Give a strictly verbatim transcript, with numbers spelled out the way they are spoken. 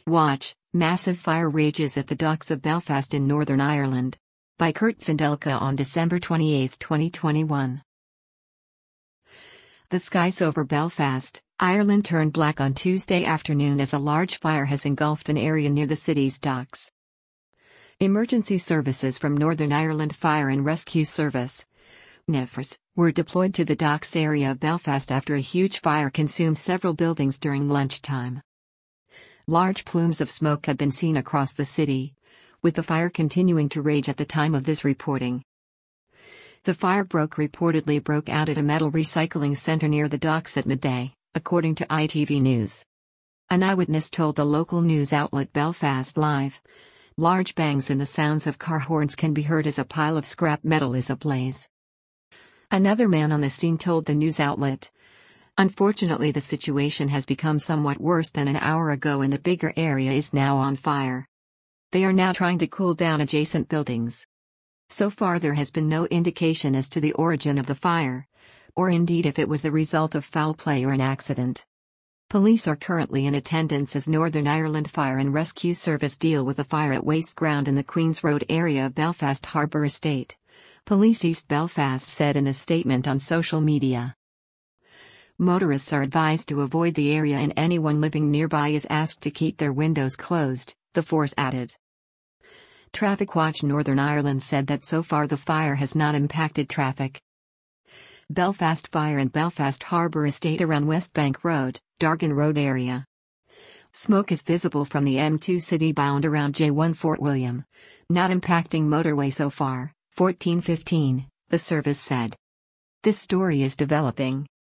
Watch, massive fire rages at the docks of Belfast in Northern Ireland. By Kurt Sandelka on December twenty-eighth, twenty twenty-one. The skies over Belfast, Ireland turned black on Tuesday afternoon as a large fire has engulfed an area near the city's docks. Emergency services from Northern Ireland Fire and Rescue Service, N I F R S, were deployed to the docks area of Belfast after a huge fire consumed several buildings during lunchtime. Large plumes of smoke have been seen across the city, with the fire continuing to rage at the time of this reporting. The fire broke reportedly broke out at a metal recycling center near the docks at midday, according to I T V News. An eyewitness told the local news outlet Belfast Live. Large bangs and the sounds of car horns can be heard as a pile of scrap metal is ablaze. Another man on the scene told the news outlet, "Unfortunately, the situation has become somewhat worse than an hour ago and a bigger area is now on fire. They are now trying to cool down adjacent buildings." So far there has been no indication as to the origin of the fire, or indeed if it was the result of foul play or an accident. Police are currently in attendance as Northern Ireland Fire and Rescue Service deal with a fire at waste ground in the Queen's Road area of Belfast Harbour Estate, Police East Belfast said in a statement on social media. Motorists are advised to avoid the area and anyone living nearby is asked to keep their windows closed, the force added. Traffic Watch Northern Ireland said that so far the fire has not impacted traffic. Belfast Fire and Belfast Harbour Estate around Westbank Road, Dargan Road area. Smoke is visible from the M two city-bound around J one Fort William, not impacting motorway so far, fourteen fifteen, the service said. This story is developing.